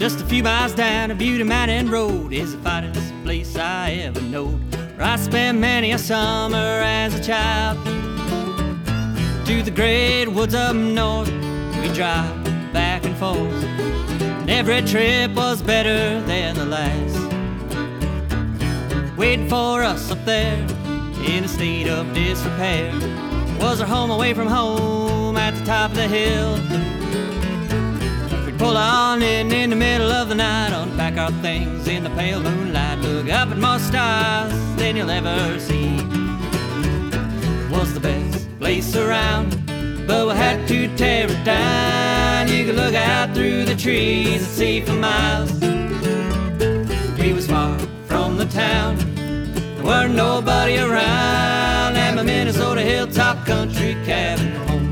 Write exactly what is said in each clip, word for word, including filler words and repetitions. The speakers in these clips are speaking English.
Just a few miles down a Beauty Mountain Road is the finest place I ever knowed, where I spent many a summer as a child. To the great woods up north we drive back and forth, and every trip was better than the last. Waiting for us up there in a state of disrepair was our home away from home at the top of the hill. We'd pull on in in the middle of the night, unpack our things in the pale moonlight, look up at more stars than you'll ever see. It was the best place around, but we had to tear it down. You could look out through the trees and see for miles. We was far from the town, there weren't nobody around, at my Minnesota hilltop country cabin home.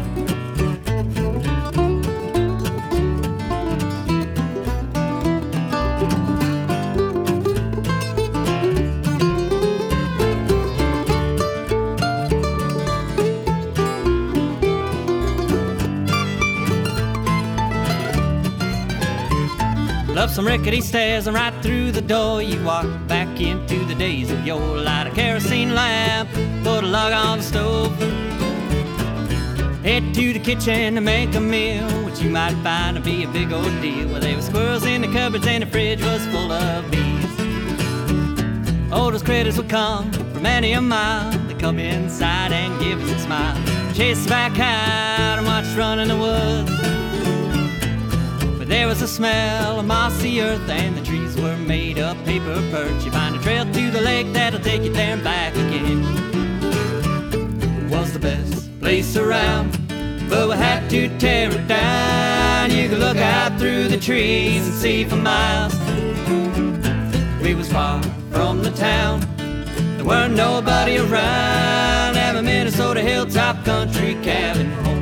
Up some rickety stairs and right through the door you walk back into the days of yore. Light a kerosene lamp, put a log on the stove, head to the kitchen to make a meal, which you might find to be a big ordeal. Well, there were squirrels in the cupboards and the fridge was full of bees. Oh, those critters would come from many a mile, they'd come inside and give us a smile, chase us back out and watch us run in the woods. There was a smell of mossy earth and the trees were made of paper perch. You find a trail to the lake that'll take you there and back again. It was the best place around, but we had to tear it down. You could look out through the trees and see for miles. We was far from the town, there weren't nobody around, at my Minnesota hilltop country cabin home.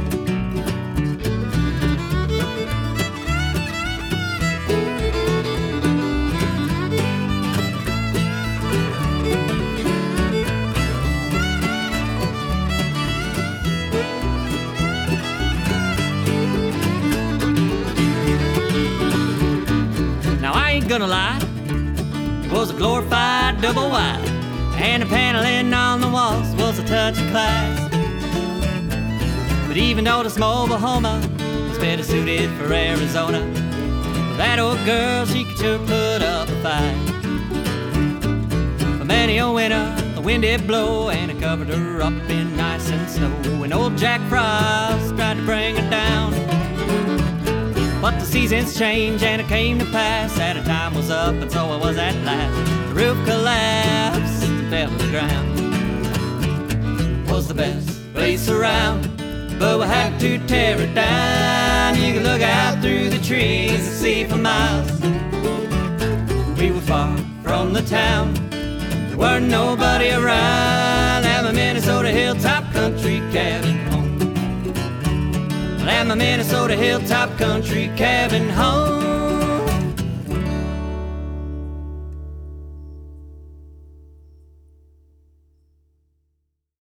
Gonna lie, it was a glorified double wide, and the paneling on the walls was a touch of class. But even though this mobile Homa was better suited for Arizona, that old girl, she could sure put up a fight. For many a winter the wind did blow and it covered her up in ice and snow, and old Jack Frost tried to bring her down. But the seasons change and it came to pass that her time was up, and so it was at last. The roof collapsed and fell to the ground. It was the best place around, but we had to tear it down. You could look out through the trees and see for miles. We were far from the town, there weren't nobody around, at my Minnesota hilltop country cabin home. At my Minnesota hilltop country cabin home.